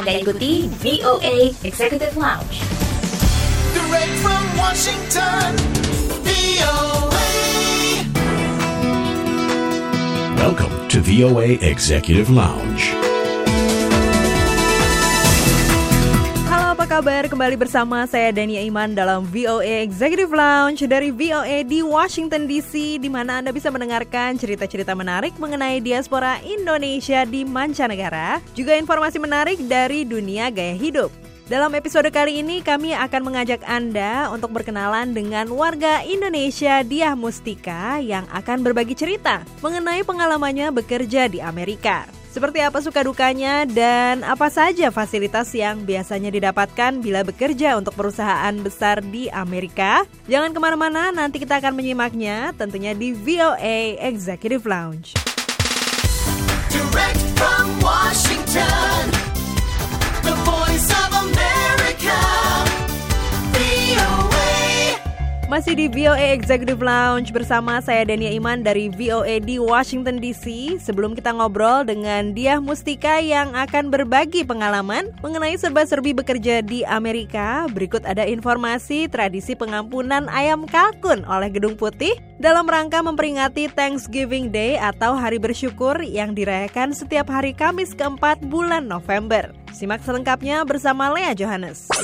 Anda ikuti VOA Executive Lounge. Direct from Washington, VOA. Welcome to VOA Executive Lounge. Halo, apa kabar? Kembali bersama saya Dania Iman dalam VOA Executive Lounge dari VOA di Washington DC, di mana Anda bisa mendengarkan cerita-cerita menarik mengenai diaspora Indonesia di mancanegara, juga informasi menarik dari dunia gaya hidup. Dalam episode kali ini kami akan mengajak Anda untuk berkenalan dengan warga Indonesia Diah Mustika yang akan berbagi cerita mengenai pengalamannya bekerja di Amerika. Seperti apa suka dukanya dan apa saja fasilitas yang biasanya didapatkan bila bekerja untuk perusahaan besar di Amerika? Jangan kemana-mana, nanti kita akan menyimaknya tentunya di VOA Executive Lounge. Direct from Washington, the voice of America, VOA. Masih di VOA Executive Lounge bersama saya Dania Iman dari VOA di Washington DC. Sebelum kita ngobrol dengan Diah Mustika yang akan berbagi pengalaman mengenai serba-serbi bekerja di Amerika, berikut ada informasi tradisi pengampunan ayam kalkun oleh Gedung Putih dalam rangka memperingati Thanksgiving Day atau Hari Bersyukur yang dirayakan setiap hari Kamis keempat bulan November. Simak selengkapnya bersama Lea Johannes.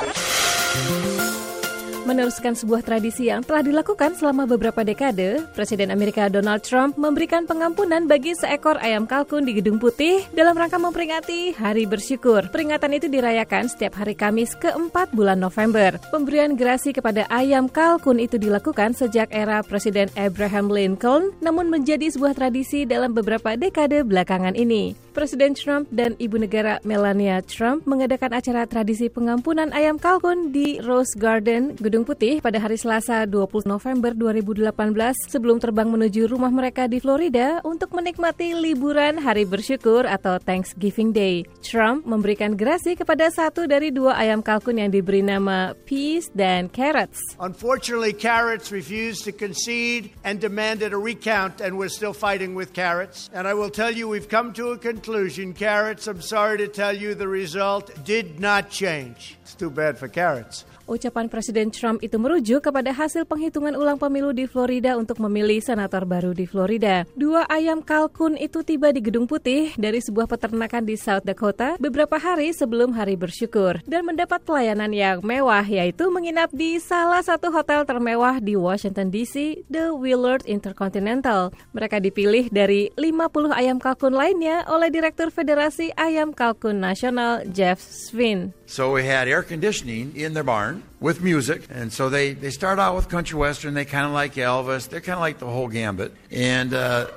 Meneruskan sebuah tradisi yang telah dilakukan selama beberapa dekade, Presiden Amerika Donald Trump memberikan pengampunan bagi seekor ayam kalkun di Gedung Putih dalam rangka memperingati Hari Bersyukur. Peringatan itu dirayakan setiap hari Kamis keempat bulan November. Pemberian gerasi kepada ayam kalkun itu dilakukan sejak era Presiden Abraham Lincoln, namun menjadi sebuah tradisi dalam beberapa dekade belakangan ini. Presiden Trump dan Ibu Negara Melania Trump mengadakan acara tradisi pengampunan ayam kalkun di Rose Garden, Gedung Putih pada hari Selasa 20 November 2018 sebelum terbang menuju rumah mereka di Florida untuk menikmati liburan Hari Bersyukur atau Thanksgiving Day. Trump memberikan gerasi kepada satu dari dua ayam kalkun yang diberi nama Peas dan Carrots. Unfortunately, Carrots refused to concede and demanded a recount, and we're still fighting with Carrots. And I will tell you, we've come to a conclusion. Carrots, I'm sorry to tell you, the result did not change. It's too bad for Carrots. Ucapan Presiden Trump itu merujuk kepada hasil penghitungan ulang pemilu di Florida untuk memilih senator baru di Florida. Dua ayam kalkun itu tiba di Gedung Putih dari sebuah peternakan di South Dakota beberapa hari sebelum Hari Bersyukur dan mendapat pelayanan yang mewah, yaitu menginap di salah satu hotel termewah di Washington DC, The Willard Intercontinental. Mereka dipilih dari 50 ayam kalkun lainnya oleh Direktur Federasi Ayam Kalkun Nasional, Jeff Svin. So we had air conditioning in their barn with music, and so they start out with country western. They kind of like Elvis. They're kind of like the whole gambit, and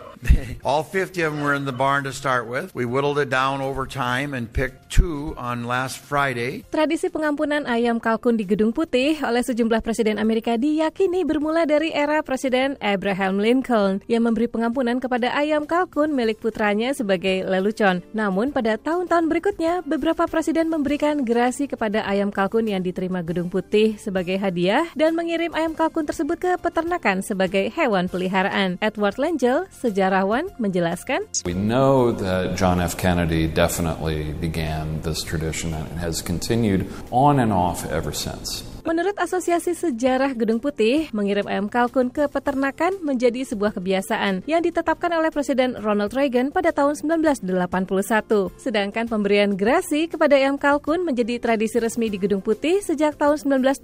all 50 of them were in the barn to start with. We whittled it down over time and picked 2 on last Friday. Tradisi pengampunan ayam kalkun di Gedung Putih oleh sejumlah presiden Amerika diyakini bermula dari era Presiden Abraham Lincoln yang memberi pengampunan kepada ayam kalkun milik putranya sebagai lelucon. Namun pada tahun-tahun berikutnya, beberapa presiden memberikan gerasi kepada ayam kalkun yang diterima Gedung Putih sebagai hadiah dan mengirim ayam kalkun tersebut ke peternakan sebagai hewan peliharaan. Edward Lengel, sejarawan, menjelaskan, We know that John F. Kennedy definitely began this tradition and it has continued on and off ever since. Menurut Asosiasi Sejarah Gedung Putih, mengirim ayam kalkun ke peternakan menjadi sebuah kebiasaan yang ditetapkan oleh Presiden Ronald Reagan pada tahun 1981. Sedangkan pemberian gerasi kepada ayam kalkun menjadi tradisi resmi di Gedung Putih sejak tahun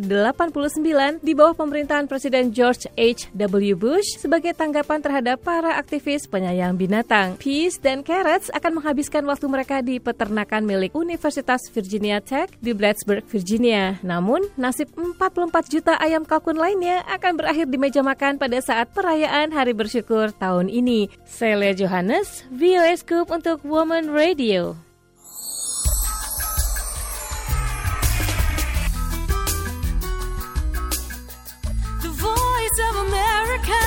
1989 di bawah pemerintahan Presiden George H.W. Bush sebagai tanggapan terhadap para aktivis penyayang binatang. Peas dan Carrots akan menghabiskan waktu mereka di peternakan milik Universitas Virginia Tech di Plattsburgh, Virginia. Namun, nasib 44 juta ayam kalkun lainnya akan berakhir di meja makan pada saat perayaan Hari Bersyukur tahun ini. Saya Lea Johannes, VOA Scoop untuk Woman Radio. The voice of America,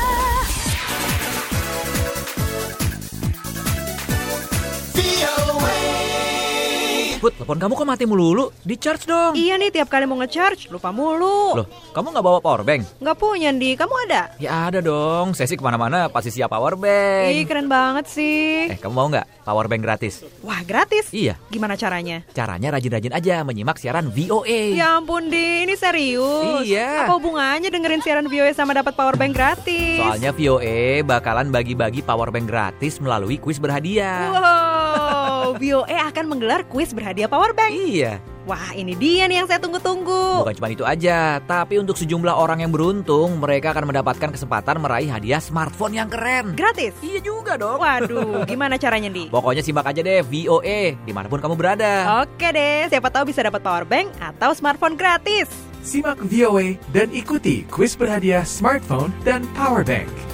VOA. Put, telepon kamu kok mati melulu? Di-charge dong. Iya nih, tiap kali mau nge-charge lupa mulu. Loh, kamu nggak bawa power bank? Nggak punya, Di. Kamu ada? Ya ada dong, saya sih kemana-mana pasti siap power bank. Ih, keren banget sih. Kamu mau nggak power bank gratis? Wah, gratis? Iya. Gimana caranya? Caranya rajin-rajin aja menyimak siaran VOA. Ya ampun, Di. Ini serius? Iya. Apa hubungannya dengerin siaran VOA sama dapat power bank gratis? Soalnya VOA bakalan bagi-bagi power bank gratis melalui kuis berhadiah. Wow, VOA akan menggelar kuis berhadiah power bank. Iya. Wah, ini dia nih yang saya tunggu-tunggu. Bukan cuma itu aja, tapi untuk sejumlah orang yang beruntung, mereka akan mendapatkan kesempatan meraih hadiah smartphone yang keren. Gratis? Iya juga dong. Waduh, gimana caranya, Di? Pokoknya simak aja deh VOA, dimanapun kamu berada. Oke deh, siapa tahu bisa dapat power bank atau smartphone gratis. Simak VOA dan ikuti kuis berhadiah smartphone dan power bank.